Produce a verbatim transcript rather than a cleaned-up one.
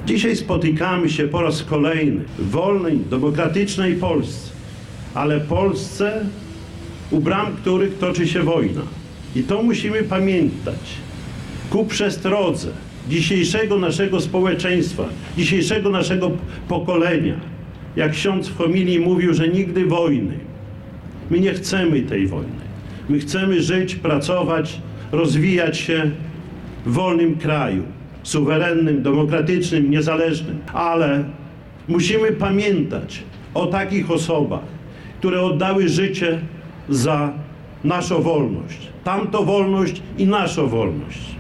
Dzisiaj spotykamy się po raz kolejny w wolnej, demokratycznej Polsce, ale Polsce, u bram których toczy się wojna. I to musimy pamiętać ku przestrodze dzisiejszego naszego społeczeństwa, dzisiejszego naszego pokolenia. Jak ksiądz w homilii mówił, że nigdy wojny. My nie chcemy tej wojny. My chcemy żyć, pracować, rozwijać się w wolnym kraju, suwerennym, demokratycznym, niezależnym. Ale musimy pamiętać o takich osobach, które oddały życie za naszą wolność. Tamto wolność i naszą wolność.